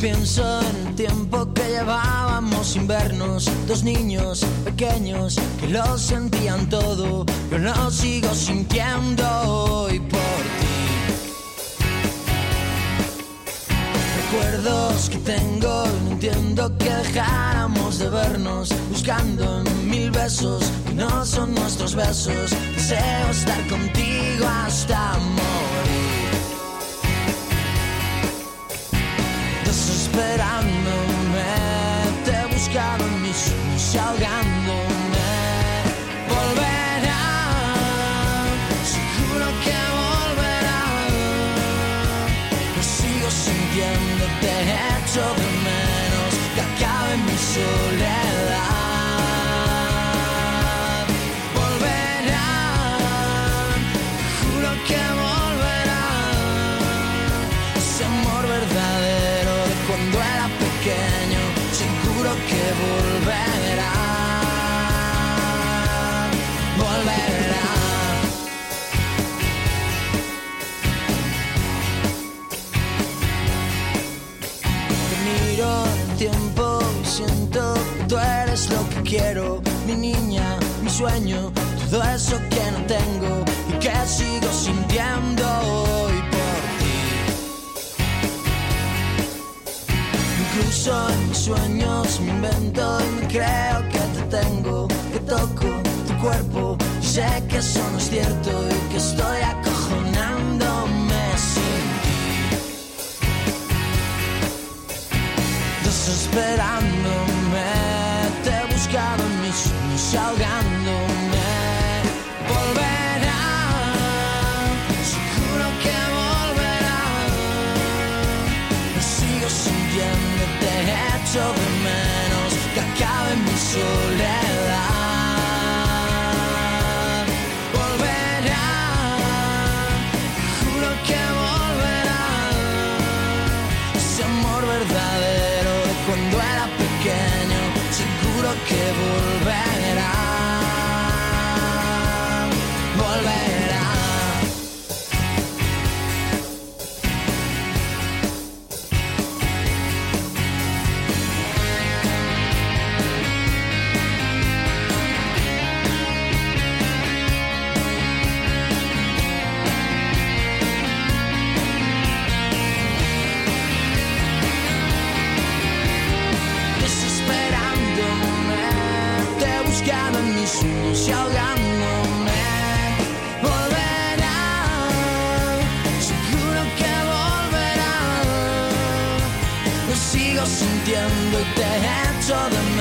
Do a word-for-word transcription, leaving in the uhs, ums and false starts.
Pienso en el tiempo que llevábamos sin vernos, dos niños pequeños que lo sentían todo. Yo lo sigo sintiendo hoy por ti. Recuerdos que tengo, no entiendo que dejáramos de vernos, buscando en mil besos que no son nuestros besos. Deseo estar contigo hasta morir. Desesperándome, te he buscado en mis sueños y ahogándome. Volverá, seguro que volverá. Lo sigo sintiendo, te echo de menos, que acabe mi soledad. Volverá, juro que volverá. Ese amor verdadero cuando era pequeño, seguro que volverá, volverá. Te miro el tiempo y siento que tú eres lo que quiero, mi niña, mi sueño, todo eso que no tengo y que sigo sintiendo hoy por ti. Incluso en mis sueños me invento y me creo que te tengo, que toco tu cuerpo y sé que eso no es cierto y que estoy acojonándome sin ti. Desesperándome, te he buscado en mis sueños y ahogándome. Volverá, seguro que volverá. Lo sigo sintiendo, te echo de menos, que acabe mi soledad. Volverá, juro que volverá. Ese amor verdadero de cuando era pequeño, seguro que volverá. Volverá. Buscando en mis sueños y ahogándome. Volverá, seguro que volverá. Lo sigo sintiendo y te echo de menos.